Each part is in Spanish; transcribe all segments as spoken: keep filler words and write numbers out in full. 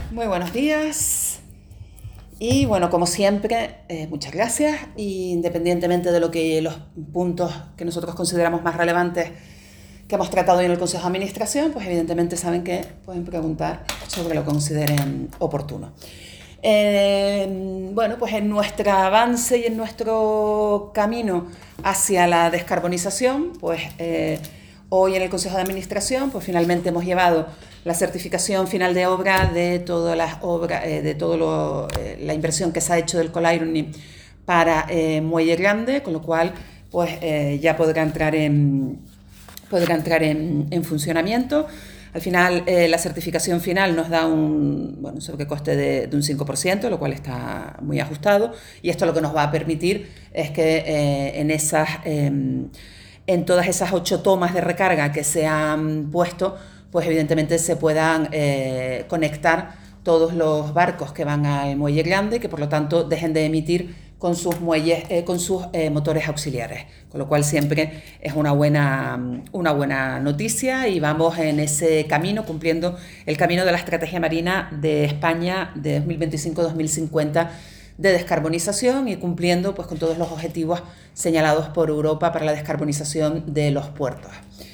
Muy buenos días y bueno, como siempre, eh, muchas gracias. Y independientemente de lo que los puntos que nosotros consideramos más relevantes que hemos tratado hoy en el Consejo de Administración, pues evidentemente saben que pueden preguntar sobre lo que consideren oportuno. Eh, bueno, pues en nuestro avance y en nuestro camino hacia la descarbonización, pues eh, hoy en el Consejo de Administración, pues finalmente hemos llevado la certificación final de obra de todas las obras, eh, de toda eh, la inversión que se ha hecho del Colironi para eh, Muelle Grande, con lo cual pues eh, ya podrá entrar en, podrá entrar en, en funcionamiento. Al final, eh, la certificación final nos da un bueno, sobrecoste de, de un cinco por ciento, lo cual está muy ajustado, y esto lo que nos va a permitir es que eh, en, esas, eh, en todas esas ocho tomas de recarga que se han puesto, pues evidentemente se puedan eh, conectar todos los barcos que van al Muelle Grande, que por lo tanto dejen de emitir con sus muelles, eh, con sus eh, motores auxiliares, con lo cual siempre es una buena, una buena noticia y vamos en ese camino, cumpliendo el camino de la estrategia marina de España de dos mil veinticinco a dos mil cincuenta de descarbonización y cumpliendo pues con todos los objetivos señalados por Europa para la descarbonización de los puertos.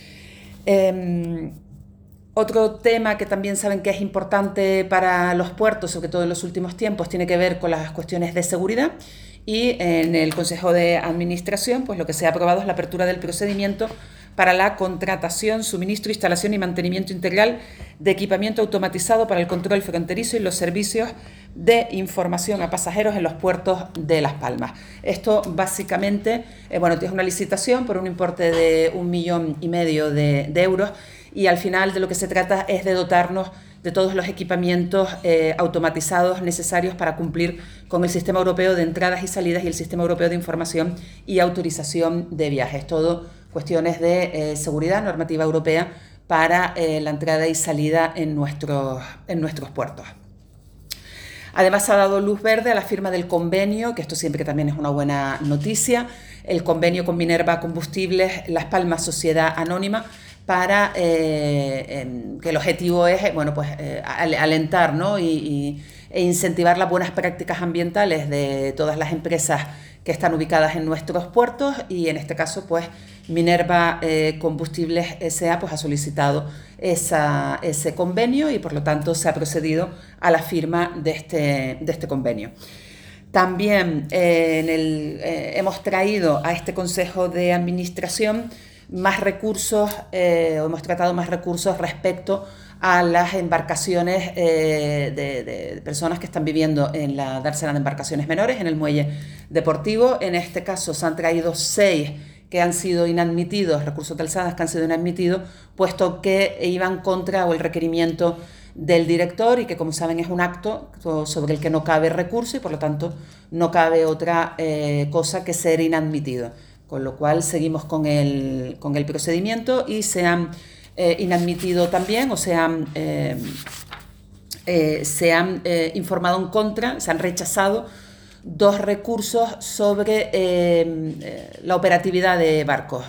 Eh, Otro tema que también saben que es importante para los puertos, sobre todo en los últimos tiempos, tiene que ver con las cuestiones de seguridad, y en el Consejo de Administración pues lo que se ha aprobado es la apertura del procedimiento para la contratación, suministro, instalación y mantenimiento integral de equipamiento automatizado para el control fronterizo y los servicios de información a pasajeros en los puertos de Las Palmas. Esto básicamente eh, bueno, es una licitación por un importe de un millón y medio de, de euros, y al final de lo que se trata es de dotarnos de todos los equipamientos eh, automatizados necesarios para cumplir con el Sistema Europeo de Entradas y Salidas y el Sistema Europeo de Información y Autorización de Viajes. Todo cuestiones de eh, seguridad, normativa europea para eh, la entrada y salida en nuestros, en nuestros puertos. Además, ha dado luz verde a la firma del convenio, que esto siempre también es una buena noticia, el convenio con Minerva Combustibles Las Palmas Sociedad Anónima, para eh, eh, que el objetivo es bueno, pues, eh, alentar, ¿no? y, y, e incentivar las buenas prácticas ambientales de todas las empresas que están ubicadas en nuestros puertos, y en este caso pues Minerva eh, Combustibles S A pues, ha solicitado esa, ese convenio y por lo tanto se ha procedido a la firma de este, de este convenio. También eh, en el, eh, hemos traído a este Consejo de Administración más recursos, eh, o hemos tratado más recursos respecto a las embarcaciones eh, de, de personas que están viviendo en la dársena de embarcaciones menores, en el muelle deportivo. En este caso se han traído seis que han sido inadmitidos, recursos de alzadas que han sido inadmitidos, puesto que iban contra o el requerimiento del director, y que, como saben, es un acto sobre el que no cabe recurso y por lo tanto no cabe otra eh, cosa que ser inadmitido. Con lo cual seguimos con el, con el procedimiento y se han eh, inadmitido también, o se han, eh, eh, se han eh, informado en contra, se han rechazado dos recursos sobre eh, eh, la operatividad de barcos.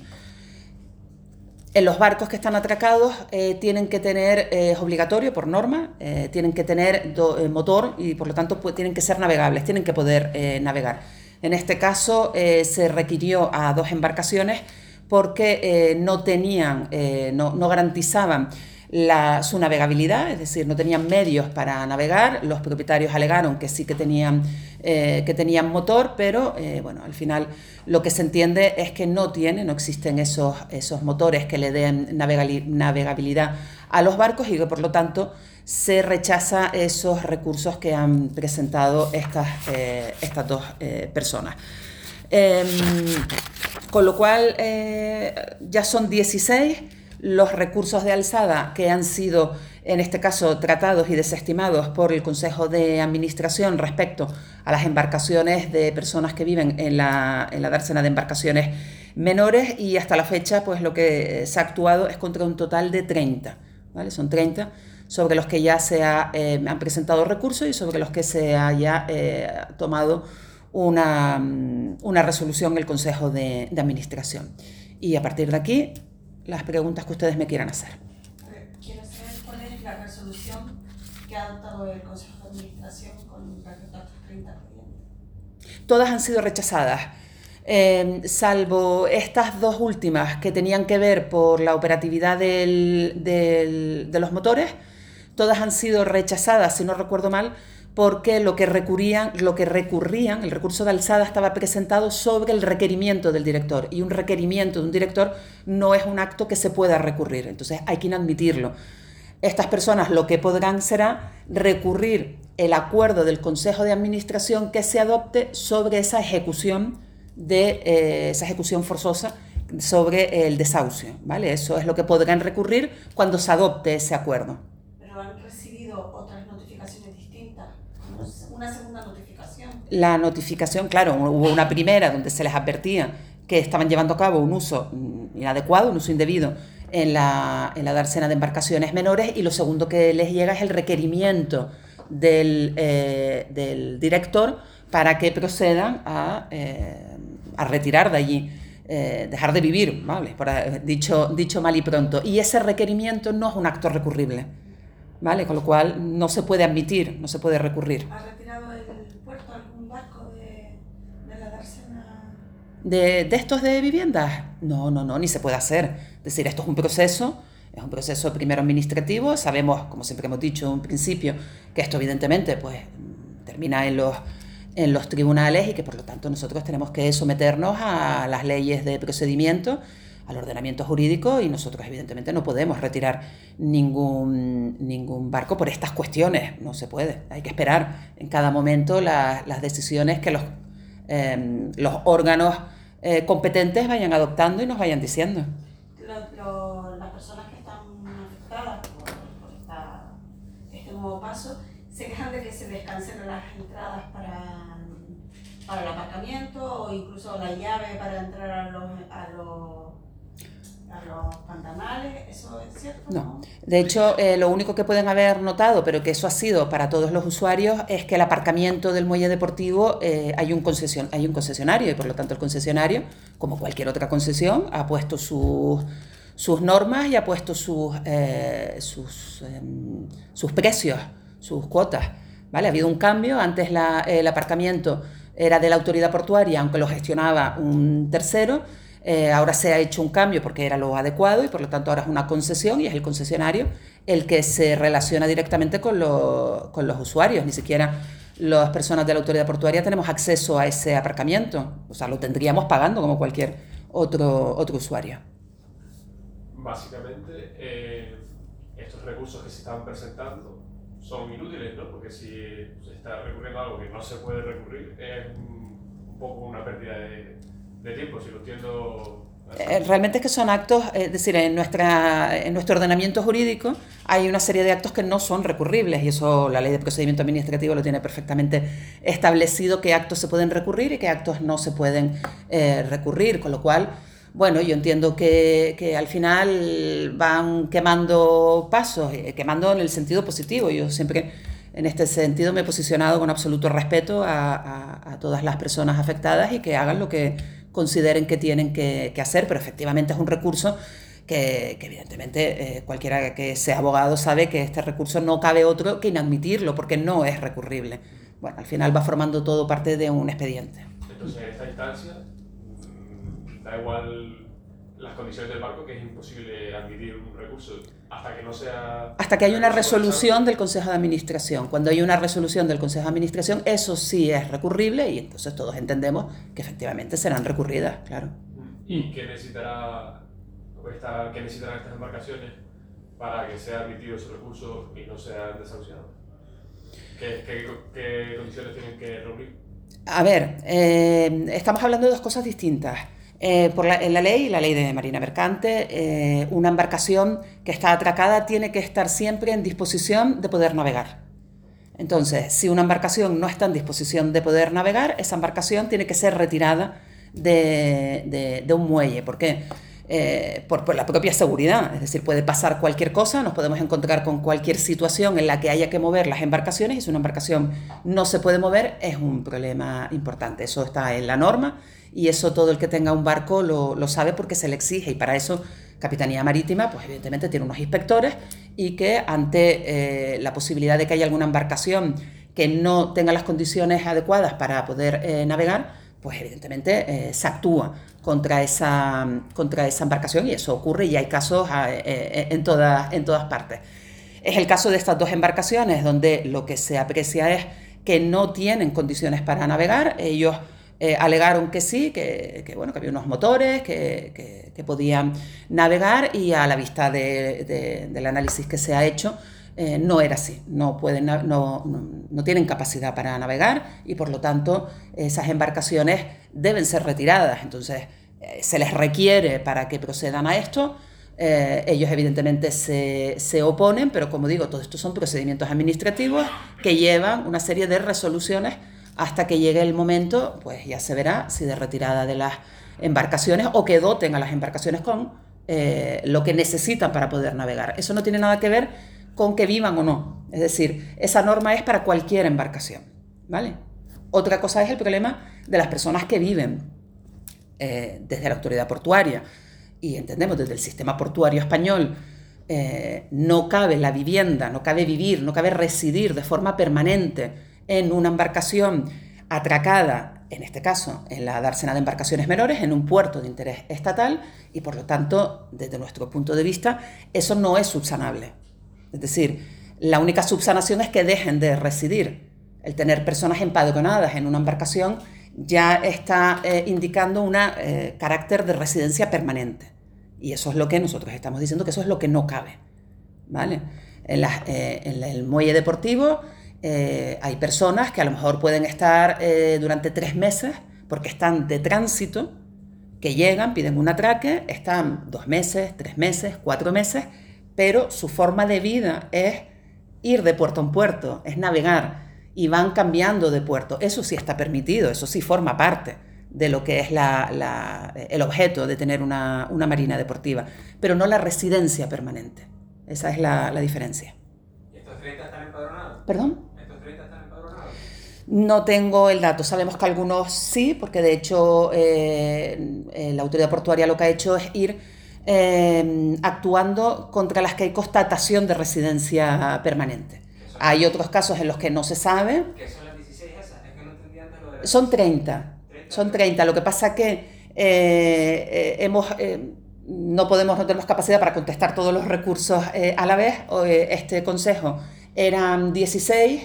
En los barcos que están atracados eh, tienen que tener, eh, es obligatorio por norma, eh, tienen que tener do, eh, motor y por lo tanto pues, tienen que ser navegables, tienen que poder eh, navegar. En este caso eh, se requirió a dos embarcaciones porque eh, no tenían, eh, no, no garantizaban la, su navegabilidad, es decir, no tenían medios para navegar. Los propietarios alegaron que sí que tenían, eh, que tenían motor, pero eh, bueno, al final lo que se entiende es que no tienen, no existen esos, esos motores que le den navegabilidad a los barcos y que por lo tanto se rechaza esos recursos que han presentado estas, eh, estas dos eh, personas. Eh, con lo cual eh, ya son dieciséis los recursos de alzada que han sido, en este caso, tratados y desestimados por el Consejo de Administración respecto a las embarcaciones de personas que viven en la, en la dársena de embarcaciones menores, y hasta la fecha pues lo que se ha actuado es contra un total de treinta, ¿vale? Son treinta sobre los que ya se ha, eh, han presentado recursos y sobre los que se haya eh, tomado una, una resolución en el Consejo de, de Administración. Y a partir de aquí, las preguntas que ustedes me quieran hacer. Quiero saber cuál es la resolución que ha adoptado el Consejo de Administración con respecto a estos treinta clientes? Todas han sido rechazadas, eh, salvo estas dos últimas que tenían que ver por la operatividad del, del, de los motores. Todas han sido rechazadas, si no recuerdo mal, porque lo que recurrían, lo que recurrían, el recurso de alzada estaba presentado sobre el requerimiento del director, y un requerimiento de un director no es un acto que se pueda recurrir, entonces hay que inadmitirlo. Estas personas lo que podrán será recurrir el acuerdo del Consejo de Administración que se adopte sobre esa ejecución, de, eh, esa ejecución forzosa sobre el desahucio, ¿vale? Eso es lo que podrán recurrir cuando se adopte ese acuerdo. ¿Pero han recibido otras notificaciones distintas? ¿Una segunda notificación? La notificación, claro, hubo una primera donde se les advertía que estaban llevando a cabo un uso inadecuado, un uso indebido en la, en la dársena de embarcaciones menores, y lo segundo que les llega es el requerimiento del, eh, del director para que procedan a, eh, a retirar de allí, eh, dejar de vivir, ¿vale? Por, dicho, dicho mal y pronto. Y ese requerimiento no es un acto recurrible, ¿vale? Con lo cual no se puede admitir, no se puede recurrir. ¿Ha retirado del puerto algún barco de, de la dársena? ¿De, de estos de viviendas? No, no, no, ni se puede hacer. Es decir, esto es un proceso, es un proceso primero administrativo. Sabemos, como siempre hemos dicho en un principio, que esto evidentemente pues, termina en los, en los tribunales, y que por lo tanto nosotros tenemos que someternos a las leyes de procedimiento, al ordenamiento jurídico, y nosotros evidentemente no podemos retirar ningún, ningún barco por estas cuestiones. No se puede, hay que esperar en cada momento la, las decisiones que los, eh, los órganos eh, competentes vayan adoptando y nos vayan diciendo. Lo, lo, las personas que están afectadas por, por esta, este nuevo paso se quejan de que se les cancelen las entradas para, para el aparcamiento, o incluso la llave para entrar a los, a los a los pantanales. ¿Eso es cierto? No. De hecho, eh, lo único que pueden haber notado, pero que eso ha sido para todos los usuarios, es que el aparcamiento del muelle deportivo eh, hay, un concesion, hay un concesionario, y por lo tanto el concesionario, como cualquier otra concesión, ha puesto sus, sus normas y ha puesto sus, eh, sus, eh, sus precios, sus cuotas, ¿vale? Ha habido un cambio. Antes la, el aparcamiento era de la autoridad portuaria, aunque lo gestionaba un tercero. Eh, ahora se ha hecho un cambio porque era lo adecuado, y por lo tanto ahora es una concesión, y es el concesionario el que se relaciona directamente con, lo, con los usuarios. Ni siquiera las personas de la autoridad portuaria tenemos acceso a ese aparcamiento, o sea, lo tendríamos pagando como cualquier otro, otro usuario. Básicamente, eh, estos recursos que se están presentando son inútiles, ¿no? Porque si se está recurriendo a algo que no se puede recurrir, es un, un poco una pérdida de, de tiempo, si lo entiendo. Eh, realmente es que son actos, es decir, en, nuestra, en nuestro ordenamiento jurídico hay una serie de actos que no son recurribles, y eso la ley de procedimiento administrativo lo tiene perfectamente establecido, qué actos se pueden recurrir y qué actos no se pueden eh, recurrir, con lo cual, bueno, yo entiendo que, que al final van quemando pasos, eh, quemando en el sentido positivo. Yo siempre en este sentido me he posicionado con absoluto respeto a, a, a todas las personas afectadas, y que hagan lo que consideren que tienen que, que hacer, pero efectivamente es un recurso que, que evidentemente eh, cualquiera que sea abogado sabe que este recurso no cabe otro que inadmitirlo, porque no es recurrible. Bueno, al final va formando todo parte de un expediente. Entonces, en esta instancia, da igual las condiciones del barco, que es imposible admitir un recurso hasta que no sea... Hasta que haya una resolución del Consejo de Administración. Cuando hay una resolución del Consejo de Administración, eso sí es recurrible, y entonces todos entendemos que efectivamente serán recurridas, claro. ¿Y qué necesitará, esta, qué necesitarán estas embarcaciones para que sea admitido ese recurso y no sean desahuciados? ¿Qué, qué, qué condiciones tienen que reunir? A ver, eh, estamos hablando de dos cosas distintas. Eh, por la, en la ley, la ley de Marina Mercante, eh, una embarcación que está atracada tiene que estar siempre en disposición de poder navegar. Entonces, si una embarcación no está en disposición de poder navegar, esa embarcación tiene que ser retirada de, de, de un muelle. ¿Por qué? Eh, por, por la propia seguridad. Es decir, puede pasar cualquier cosa, nos podemos encontrar con cualquier situación en la que haya que mover las embarcaciones, y si una embarcación no se puede mover, es un problema importante. Eso está en la norma, y eso todo el que tenga un barco lo, lo sabe, porque se le exige, y para eso Capitanía Marítima, pues evidentemente tiene unos inspectores y que ante eh, la posibilidad de que haya alguna embarcación que no tenga las condiciones adecuadas para poder eh, navegar, pues evidentemente eh, se actúa contra esa, contra esa embarcación, y eso ocurre y hay casos eh, en, todas, en todas partes. Es el caso de estas dos embarcaciones donde lo que se aprecia es que no tienen condiciones para navegar. Ellos eh, alegaron que sí, que, que, bueno, que había unos motores que, que, que podían navegar, y a la vista de, de, del análisis que se ha hecho, eh, no era así. No, pueden, no, no, no tienen capacidad para navegar y por lo tanto esas embarcaciones deben ser retiradas. Entonces eh, se les requiere para que procedan a esto. Eh, ellos evidentemente se, se oponen, pero como digo, todo esto son procedimientos administrativos que llevan una serie de resoluciones hasta que llegue el momento, pues ya se verá si de retirada de las embarcaciones o que doten a las embarcaciones con eh, lo que necesitan para poder navegar. Eso no tiene nada que ver con que vivan o no, es decir, esa norma es para cualquier embarcación, ¿vale? Otra cosa es el problema de las personas que viven eh, desde la autoridad portuaria. Y entendemos desde el sistema portuario español, eh, no cabe la vivienda, no cabe vivir, no cabe residir de forma permanente en una embarcación atracada, en este caso en la dársena de embarcaciones menores, en un puerto de interés estatal, y por lo tanto, desde nuestro punto de vista, eso no es subsanable. Es decir, la única subsanación es que dejen de residir. El tener personas empadronadas en una embarcación ya está eh, indicando un eh, carácter de residencia permanente. Y eso es lo que nosotros estamos diciendo, que eso es lo que no cabe, ¿vale? En, la, eh, en el muelle deportivo eh, hay personas que a lo mejor pueden estar eh, durante tres meses porque están de tránsito, que llegan, piden un atraque, están dos meses, tres meses, cuatro meses, pero su forma de vida es ir de puerto en puerto, es navegar, y van cambiando de puerto. Eso sí está permitido, eso sí forma parte de lo que es la, la, el objeto de tener una, una marina deportiva, pero no la residencia permanente. Esa es la, la diferencia. ¿Y estos treinta están empadronados? ¿Perdón? ¿Estos treinta están empadronados? No tengo el dato. Sabemos que algunos sí, porque de hecho eh, la autoridad portuaria lo que ha hecho es ir eh, actuando contra las que hay constatación de residencia permanente. Hay otros casos en los que no se sabe. ¿Qué son las dieciséis esas? Es que no entendía antes lo de... Son treinta. Son treinta. Lo que pasa que eh, eh, hemos, eh, no podemos, no tenemos capacidad para contestar todos los recursos eh, a la vez. Eh, este consejo eran dieciséis.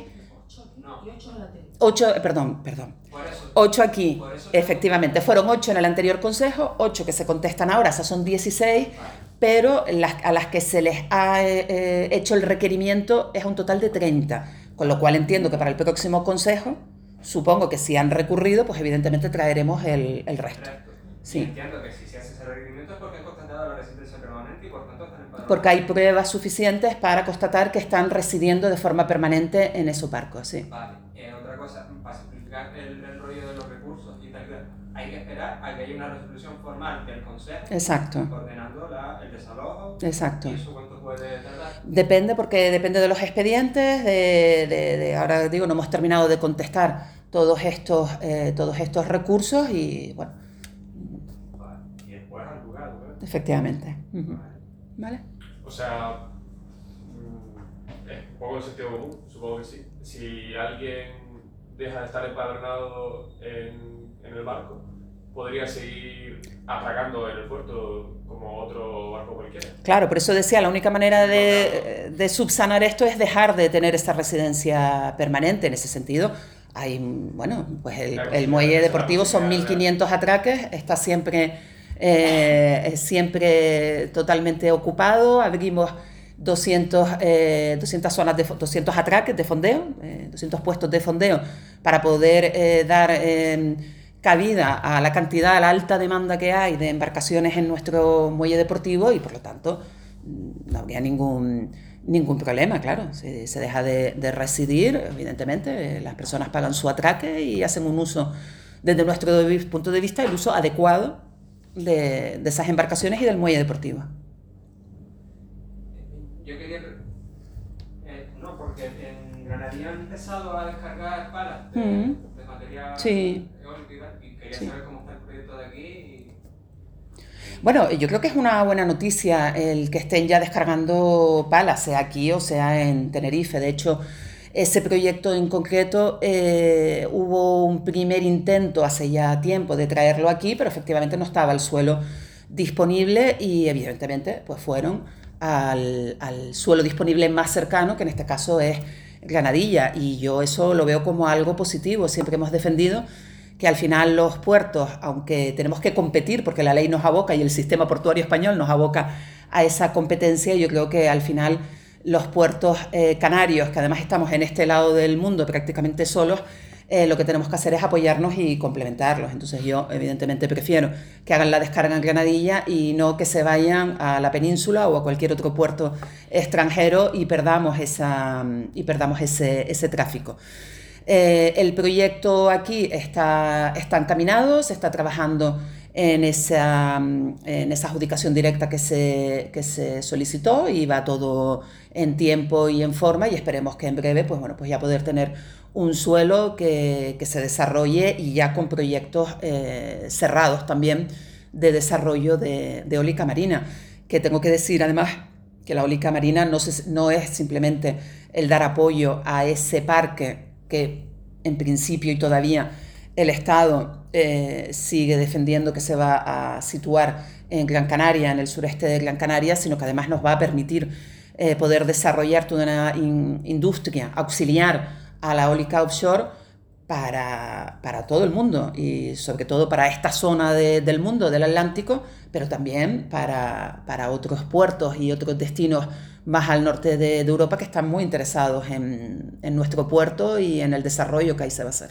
ocho, perdón, perdón. ocho aquí, efectivamente. Fueron ocho en el anterior consejo, ocho que se contestan ahora, esas son dieciséis. Pero las, a las que se les ha eh, hecho el requerimiento es un total de treinta, con lo cual entiendo que para el próximo consejo, supongo que si han recurrido, pues evidentemente traeremos el, el resto. Sí. Entiendo que si se hace ese requerimiento es porque han constatado la residencia permanente y por tanto están empadronados. Porque hay pruebas suficientes para constatar que están residiendo de forma permanente en esos barcos, sí. Vale, eh, otra cosa, para simplificar el, el rollo de los recursos y tal, hay que esperar a que haya una resolución formal del Consejo. Exacto. Ordenando la, el desalojo. Exacto. ¿Y eso cuánto puede tardar? Depende, porque depende de los expedientes. De, de, de, ahora digo, no hemos terminado de contestar todos estos, eh, todos estos recursos y bueno. Vale. Y después al juzgado, ¿verdad? Efectivamente. Uh-huh. Vale. ¿Vale? O sea, es un poco de sentido común, supongo que sí. Si alguien deja de estar empadronado en, en el barco, podría seguir atracando en el puerto como otro barco cualquiera. Claro, por eso decía, la única manera de, de subsanar esto es dejar de tener esa residencia permanente. En ese sentido, hay, bueno, pues el, el muelle deportivo son mil quinientos atraques, está siempre, eh, siempre totalmente ocupado. Abrimos doscientos, eh, doscientas zonas de doscientos atraques de fondeo, eh, doscientos puestos de fondeo para poder eh, dar eh, cabida a la cantidad, a la alta demanda que hay de embarcaciones en nuestro muelle deportivo, y por lo tanto no habría ningún, ningún problema, claro. Si se deja de, de residir, evidentemente las personas pagan su atraque y hacen un uso, desde nuestro punto de vista, el uso adecuado de, de esas embarcaciones y del muelle deportivo. Yo quería... Eh, no, porque en Granadilla han empezado a descargar palas de, Mm. de material Sí. eólico y tal, y quería Sí. saber cómo está el proyecto de aquí. Y... Bueno, yo creo que es una buena noticia el que estén ya descargando palas, sea aquí o sea en Tenerife. De hecho, ese proyecto en concreto eh, hubo un primer intento hace ya tiempo de traerlo aquí, pero efectivamente no estaba el suelo disponible y evidentemente pues fueron al, al suelo disponible más cercano, que en este caso es Granadilla, y yo eso lo veo como algo positivo. Siempre hemos defendido que al final los puertos, aunque tenemos que competir porque la ley nos aboca y el sistema portuario español nos aboca a esa competencia, yo creo que al final los puertos eh, canarios, que además estamos en este lado del mundo prácticamente solos, eh, lo que tenemos que hacer es apoyarnos y complementarlos. Entonces yo evidentemente prefiero que hagan la descarga en Granadilla y no que se vayan a la península o a cualquier otro puerto extranjero y perdamos, esa, y perdamos ese, ese tráfico. Eh, el proyecto aquí está, está encaminado, se está trabajando en esa, en esa adjudicación directa que se, que se solicitó y va todo en tiempo y en forma, y esperemos que en breve pues, bueno, pues ya poder tener un suelo que, que se desarrolle y ya con proyectos eh, cerrados también de desarrollo de, de eólica marina, que tengo que decir además que la eólica marina no, se, no es simplemente el dar apoyo a ese parque que en principio y todavía el Estado eh, sigue defendiendo que se va a situar en Gran Canaria, en el sureste de Gran Canaria, sino que además nos va a permitir eh, poder desarrollar toda una in, industria auxiliar a la eólica offshore para, para todo el mundo y sobre todo para esta zona de, del mundo, del Atlántico, pero también para, para otros puertos y otros destinos más al norte de, de Europa que están muy interesados en, en nuestro puerto y en el desarrollo que ahí se va a hacer.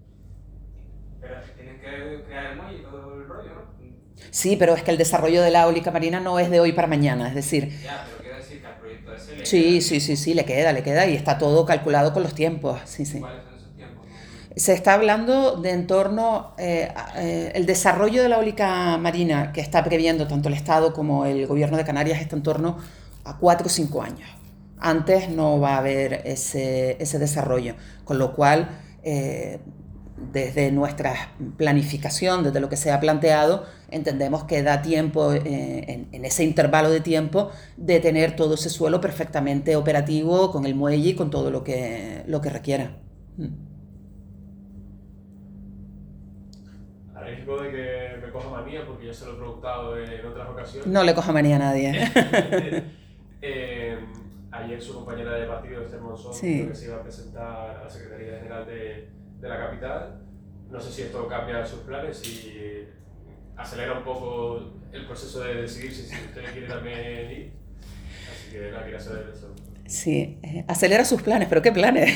Pero tienes que crear el muelle y todo el rollo, ¿no? Sí, pero es que el desarrollo de la eólica marina no es de hoy para mañana, es decir... Ya, pero quiero decir que al proyecto ese le Sí, queda... sí, sí, sí, le queda, le queda y está todo calculado con los tiempos, sí, sí. ¿Cuáles son esos tiempos? Se está hablando de en torno eh, eh, el desarrollo de la eólica marina que está previendo tanto el Estado como el Gobierno de Canarias está en torno a cuatro o cinco años. Antes no va a haber ese, ese desarrollo, con lo cual eh, desde nuestra planificación, desde lo que se ha planteado, entendemos que da tiempo, eh, en, en ese intervalo de tiempo, de tener todo ese suelo perfectamente operativo, con el muelle y con todo lo que, lo que requiera. A riesgo de que me coja manía, porque ya se lo he preguntado en otras ocasiones. No le coja manía a nadie. eh, ayer su compañera de partido, Esther Monzón, Sí. que se iba a presentar a la Secretaría General de, de la capital. No sé si esto cambia sus planes y acelera un poco el proceso de decidir si usted quiere también ir. Así que nada, quería saber eso. Sí, eh, acelera sus planes, pero ¿qué planes?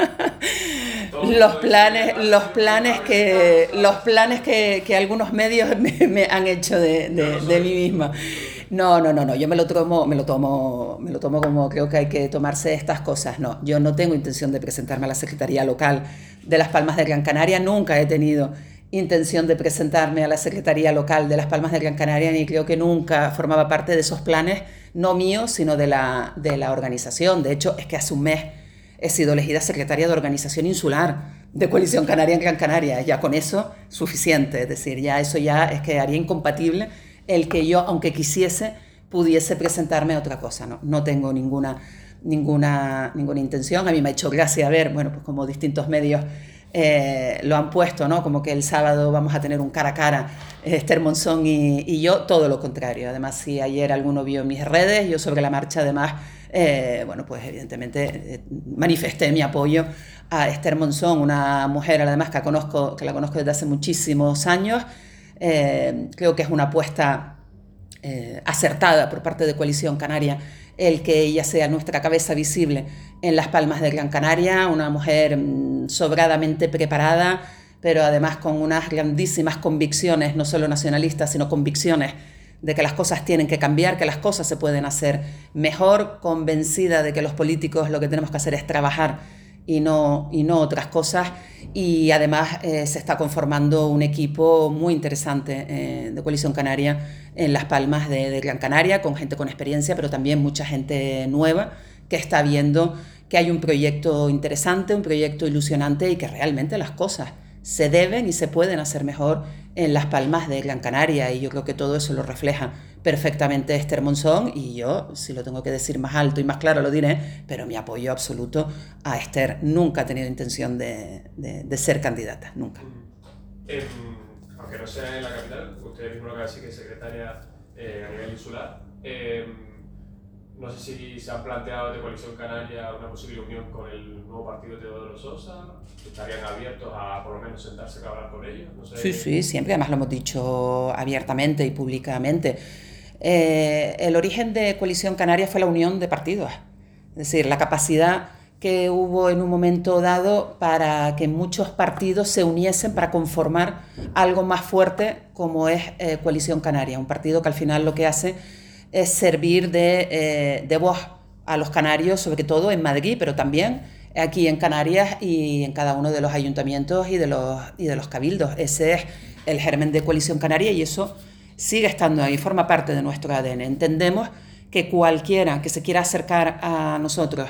Todo los todo planes, eso, los planes que, los planes que, que algunos medios me, me han hecho de, de, de mí misma. No, no, no, no, yo me lo tomo, me lo tomo, me lo tomo como creo que hay que tomarse estas cosas. No, yo no tengo intención de presentarme a la Secretaría Local de Las Palmas de Gran Canaria, nunca he tenido intención de presentarme a la Secretaría Local de Las Palmas de Gran Canaria, ni creo que nunca formaba parte de esos planes, no míos, sino de la, de la organización. De hecho, es que hace un mes he sido elegida secretaria de Organización Insular de Coalición Canaria en Gran Canaria. Ya con eso, suficiente. Es decir, ya eso ya es que haría incompatible el que yo, aunque quisiese, pudiese presentarme a otra cosa. No, no tengo ninguna, ninguna, ninguna intención. A mí me ha hecho gracia ver, bueno, pues como distintos medios Eh, lo han puesto, ¿no? Como que el sábado vamos a tener un cara a cara, Esther Monzón y, y yo, todo lo contrario. Además, si ayer alguno vio mis redes, yo sobre la marcha, además, eh, bueno, pues evidentemente eh, manifesté mi apoyo a Esther Monzón, una mujer además que, conozco, que la conozco desde hace muchísimos años. Eh, creo que es una apuesta eh, acertada por parte de Coalición Canaria el que ella sea nuestra cabeza visible en Las Palmas de Gran Canaria, una mujer mmm, sobradamente preparada, pero además con unas grandísimas convicciones, no solo nacionalistas, sino convicciones de que las cosas tienen que cambiar, que las cosas se pueden hacer mejor, convencida de que los políticos lo que tenemos que hacer es trabajar y no, y no otras cosas, y además eh, se está conformando un equipo muy interesante eh, de Coalición Canaria en Las Palmas de, de Gran Canaria, con gente con experiencia, pero también mucha gente nueva que está viendo que hay un proyecto interesante, un proyecto ilusionante y que realmente las cosas se deben y se pueden hacer mejor en Las Palmas de Gran Canaria, y yo creo que todo eso lo refleja perfectamente Esther Monzón, y yo, si lo tengo que decir más alto y más claro, lo diré, pero mi apoyo absoluto a Esther. Nunca ha tenido intención de, de, de ser candidata, nunca. Eh, aunque no sea en la capital, usted mismo lo que decir que es secretaria eh, a nivel insular. Eh, no sé si se han planteado de Coalición Canaria una posible unión con el nuevo partido de Teodoro Sosa. ¿Estarían abiertos a por lo menos sentarse a hablar con ellos? No sé. Sí, sí, siempre, además lo hemos dicho abiertamente y públicamente. Eh, el origen de Coalición Canaria fue la unión de partidos, es decir, la capacidad que hubo en un momento dado para que muchos partidos se uniesen para conformar algo más fuerte como es eh, Coalición Canaria, un partido que al final lo que hace es servir de, eh, de voz a los canarios, sobre todo en Madrid, pero también aquí en Canarias y en cada uno de los ayuntamientos y de los, y de los cabildos. Ese es el germen de Coalición Canaria y eso sigue estando ahí, forma parte de nuestro A D N. Entendemos que cualquiera que se quiera acercar a nosotros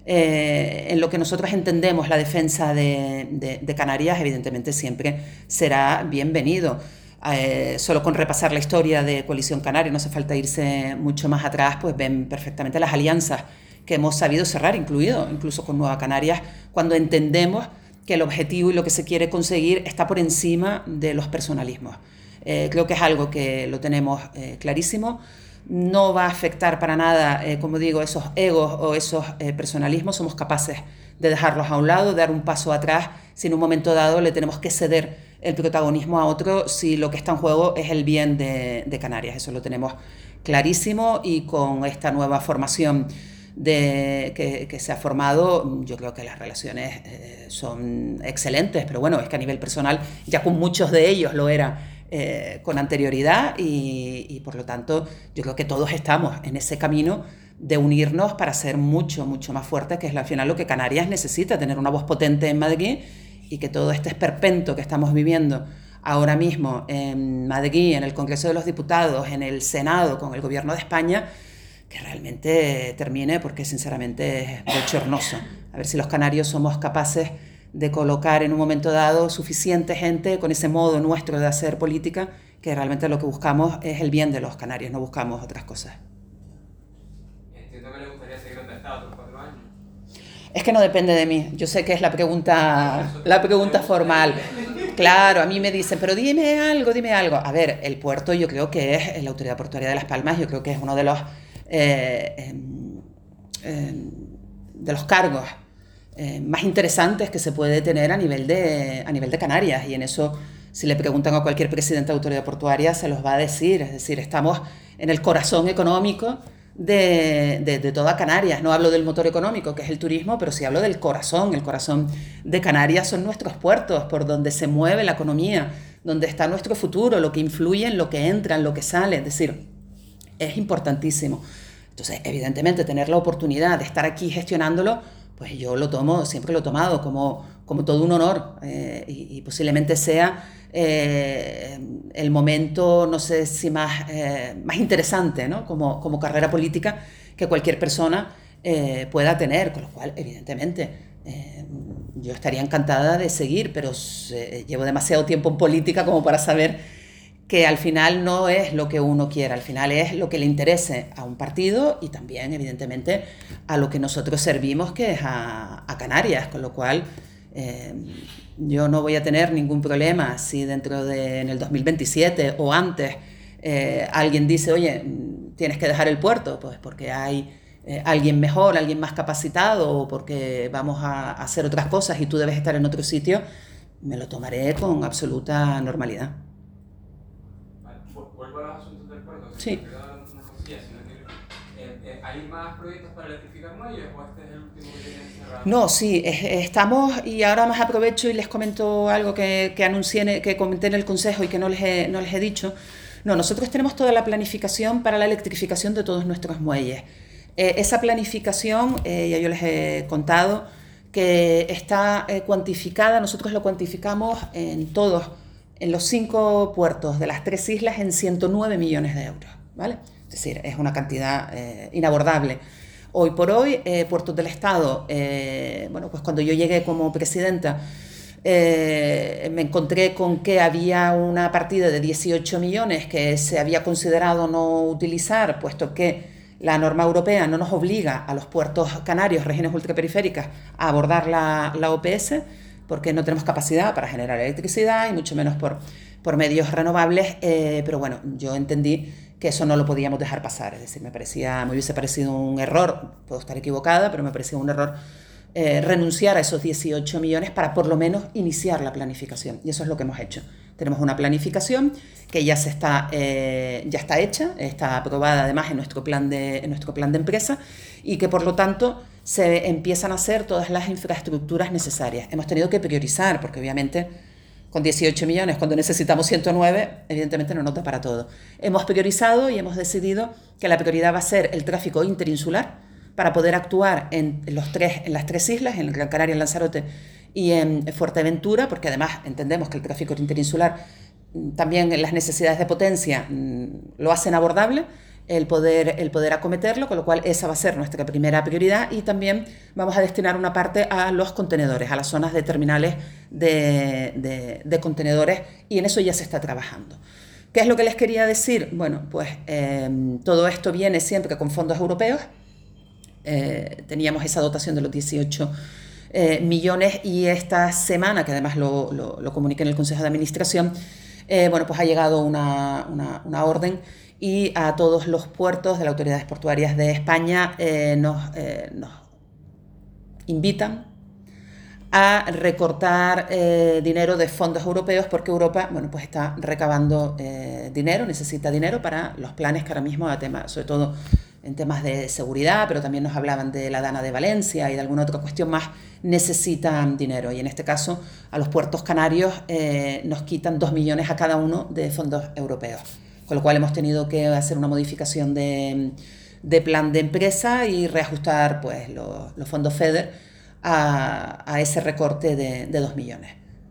eh, en lo que nosotros entendemos la defensa de, de, de Canarias, evidentemente siempre será bienvenido. Eh, solo con repasar la historia de Coalición Canaria, no hace falta irse mucho más atrás, pues ven perfectamente las alianzas que hemos sabido cerrar, incluido incluso con Nueva Canarias, cuando entendemos que el objetivo y lo que se quiere conseguir está por encima de los personalismos. Eh, creo que es algo que lo tenemos eh, clarísimo. No va a afectar para nada, eh, como digo, esos egos o esos eh, personalismos. Somos capaces de dejarlos a un lado, de dar un paso atrás, si en un momento dado le tenemos que ceder el protagonismo a otro, si lo que está en juego es el bien de, de Canarias. Eso lo tenemos clarísimo, y con esta nueva formación de, que, que se ha formado, yo creo que las relaciones eh, son excelentes, pero bueno, es que a nivel personal ya con muchos de ellos lo era eh, con anterioridad, y, y por lo tanto yo creo que todos estamos en ese camino de unirnos para ser mucho, mucho más fuertes, que es al final lo que Canarias necesita, tener una voz potente en Madrid, y que todo este esperpento que estamos viviendo ahora mismo en Madrid, en el Congreso de los Diputados, en el Senado, con el Gobierno de España, que realmente termine, porque sinceramente es bochornoso. A ver si los canarios somos capaces de colocar en un momento dado suficiente gente con ese modo nuestro de hacer política, que realmente lo que buscamos es el bien de los canarios, no buscamos otras cosas. Entiendo que le gustaría seguir donde estaba otros cuatro años. Es que no depende de mí. Yo sé que es la pregunta, la pregunta formal. Claro, a mí me dicen, pero dime algo, dime algo. A ver, el puerto yo creo que es, la Autoridad Portuaria de Las Palmas, yo creo que es uno de los, eh, eh, eh, de los cargos eh, más interesantes que se puede tener a nivel, de, a nivel de Canarias. Y en eso, si le preguntan a cualquier presidente de Autoridad Portuaria, se los va a decir. Es decir, estamos en el corazón económico De, de, de toda Canarias. No hablo del motor económico, que es el turismo, pero sí hablo del corazón. El corazón de Canarias son nuestros puertos, por donde se mueve la economía, donde está nuestro futuro, lo que influye en lo que entra, en lo que sale. Es decir, es importantísimo. Entonces, evidentemente, tener la oportunidad de estar aquí gestionándolo, pues yo lo tomo, siempre lo he tomado como, como todo un honor, eh, y, y posiblemente sea Eh, el momento, no sé si más, eh, más interesante, ¿no? como, como carrera política que cualquier persona eh, pueda tener, con lo cual, evidentemente, eh, yo estaría encantada de seguir, pero eh, llevo demasiado tiempo en política como para saber que al final no es lo que uno quiera, al final es lo que le interese a un partido y también, evidentemente, a lo que nosotros servimos, que es a, a Canarias, con lo cual eh, yo no voy a tener ningún problema si dentro de en el dos mil veintisiete o antes eh, alguien dice, oye, tienes que dejar el puerto, pues porque hay eh, alguien mejor, alguien más capacitado, o porque vamos a, a hacer otras cosas y tú debes estar en otro sitio, me lo tomaré con absoluta normalidad. Vale, vuelvo a los asuntos del puerto. Sí. ¿Hay más proyectos para electrificar muelles o este es el último que tienen cerrado? No, sí, estamos, y ahora más aprovecho y les comento algo que, que anuncié, que comenté en el Consejo y que no les he, no les he dicho. No, nosotros tenemos toda la planificación para la electrificación de todos nuestros muelles. Eh, esa planificación, eh, ya yo les he contado, que está eh, cuantificada, nosotros lo cuantificamos en todos, en los cinco puertos de las tres islas, en ciento nueve millones de euros, ¿vale? Es decir, es una cantidad eh, inabordable. Hoy por hoy, eh, Puertos del Estado, eh, bueno, pues cuando yo llegué como presidenta, eh, me encontré con que había una partida de dieciocho millones que se había considerado no utilizar, puesto que la norma europea no nos obliga a los puertos canarios, regiones ultraperiféricas, a abordar la, la O P S, porque no tenemos capacidad para generar electricidad y mucho menos por, por medios renovables, eh, pero bueno, yo entendí que eso no lo podíamos dejar pasar, es decir, me parecía, me hubiese parecido un error, puedo estar equivocada, pero me parecía un error eh, renunciar a esos dieciocho millones para por lo menos iniciar la planificación, y eso es lo que hemos hecho. Tenemos una planificación que ya, se está, eh, ya está hecha, está aprobada además en nuestro, plan de, en nuestro plan de empresa, y que por lo tanto se empiezan a hacer todas las infraestructuras necesarias. Hemos tenido que priorizar, porque obviamente con dieciocho millones, cuando necesitamos ciento nueve, evidentemente no nos da para todo. Hemos priorizado y hemos decidido que la prioridad va a ser el tráfico interinsular, para poder actuar en, los tres, en las tres islas, en Gran Canaria, en Lanzarote y en Fuerteventura, porque además entendemos que el tráfico interinsular, también las necesidades de potencia lo hacen abordable, el poder, el poder acometerlo, con lo cual esa va a ser nuestra primera prioridad, y también vamos a destinar una parte a los contenedores, a las zonas de terminales de, de, de contenedores, y en eso ya se está trabajando. ¿Qué es lo que les quería decir? Bueno, pues eh, todo esto viene siempre con fondos europeos. Eh, teníamos esa dotación de los dieciocho eh, millones, y esta semana, que además lo, lo, lo comuniqué en el Consejo de Administración, eh, bueno, pues ha llegado una, una, una orden, y a todos los puertos de las autoridades portuarias de España eh, nos, eh, nos invitan a recortar eh, dinero de fondos europeos, porque Europa, bueno, pues está recabando eh, dinero, necesita dinero para los planes que ahora mismo, a tema, sobre todo en temas de seguridad, pero también nos hablaban de la Dana de Valencia y de alguna otra cuestión más, necesitan dinero. Y en este caso, a los puertos canarios eh, nos quitan dos millones a cada uno de fondos europeos. Con lo cual hemos tenido que hacer una modificación de, de plan de empresa y reajustar pues, los, los fondos FEDER a, a ese recorte de, de dos millones.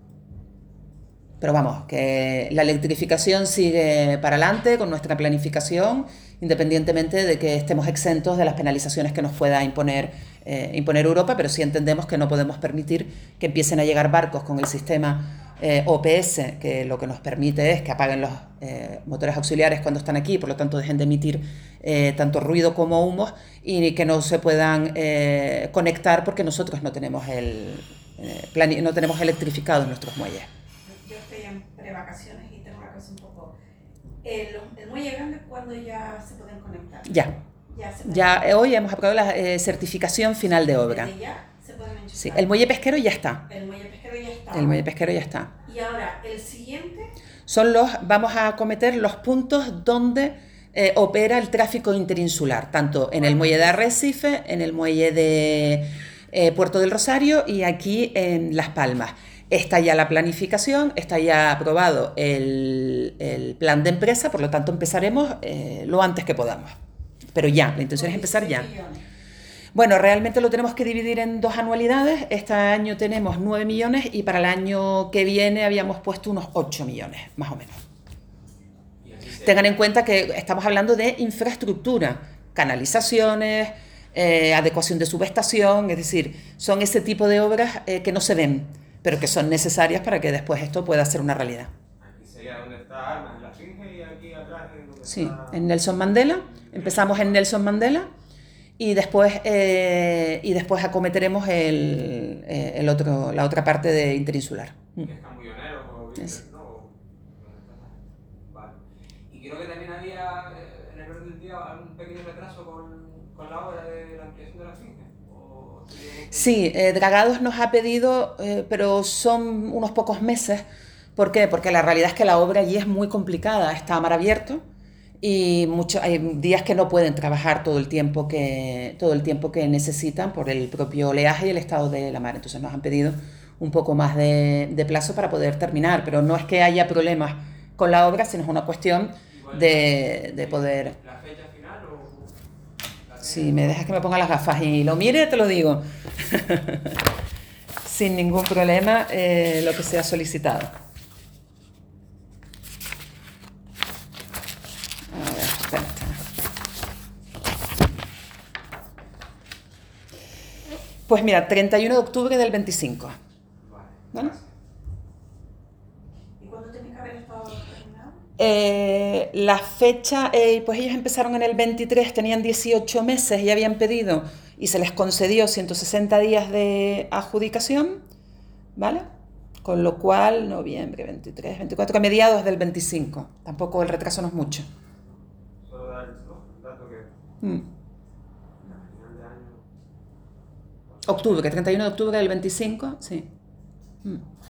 Pero vamos, que la electrificación sigue para adelante con nuestra planificación, independientemente de que estemos exentos de las penalizaciones que nos pueda imponer, eh, imponer Europa, pero sí entendemos que no podemos permitir que empiecen a llegar barcos con el sistema eh, O P S, que lo que nos permite es que apaguen los eh, motores auxiliares cuando están aquí, por lo tanto dejen de emitir eh, tanto ruido como humos, y que no se puedan eh, conectar porque nosotros no tenemos, el, eh, plani- no tenemos electrificados nuestros muelles. Yo estoy en prevacaciones y tengo una cosa un poco... El, el muelle grande, ¿cuándo ya se pueden conectar? Ya. Ya, se pueden Ya conectar. eh, hoy hemos aprobado la eh, certificación final de obra. Desde ya se pueden enchufar. Sí, el muelle pesquero ya está. El muelle pesquero ya está. El muelle pesquero ya está. Y ahora, el siguiente... Son los, vamos a acometer los puntos donde eh, opera el tráfico interinsular, tanto en el muelle de Arrecife, en el muelle de eh, Puerto del Rosario y aquí en Las Palmas. Está ya la planificación, está ya aprobado el, el plan de empresa, por lo tanto empezaremos eh, lo antes que podamos. Pero ya, la intención es empezar ya. millones. Bueno, realmente lo tenemos que dividir en dos anualidades. Este año tenemos nueve millones y para el año que viene habíamos puesto unos ocho millones, más o menos. Y aquí se- Tengan en cuenta que estamos hablando de infraestructura, canalizaciones, eh, adecuación de subestación, es decir, son ese tipo de obras eh, que no se ven, pero que son necesarias para que después esto pueda ser una realidad. Aquí sería donde está Armas, en la Finge, y aquí atrás es donde Sí, está... en Nelson Mandela, empezamos en Nelson Mandela y después, eh, y después acometeremos el, eh, el otro, la otra parte de interinsular. Que es Cambullonero o Víctor, Es. ¿no? O- ¿dónde está? Vale. Y creo que también había eh, en el orden del día algún pequeño retraso con, con la obra de la ampliación de la Finge. O sería- Sí, eh, Dragados nos ha pedido, eh, pero son unos pocos meses. ¿Por qué? Porque la realidad es que la obra allí es muy complicada, está a mar abierto y mucho, hay días que no pueden trabajar todo el tiempo que, todo el tiempo que necesitan por el propio oleaje y el estado de la mar. Entonces nos han pedido un poco más de, de plazo para poder terminar, pero no es que haya problemas con la obra, sino es una cuestión igual de, de poder... ¿La fecha final o...? la Si me dejas que me ponga las gafas y lo mire, te lo digo. Sin ningún problema, eh, lo que sea solicitado. A ver, espérate. Pues mira, treinta y uno de octubre del veinticinco. Vale. ¿Vale? Gracias. Eh, la fecha, eh, pues ellos empezaron en el veintitrés, tenían dieciocho meses y habían pedido y se les concedió ciento sesenta días de adjudicación, ¿vale? Con lo cual, noviembre, veintitrés, veinticuatro, a mediados del veinticinco. Tampoco el retraso no es mucho. Solo dar ¿no? el dato que Mm. a final de año. Octubre, treinta y uno de octubre del veinticinco, sí. Mm.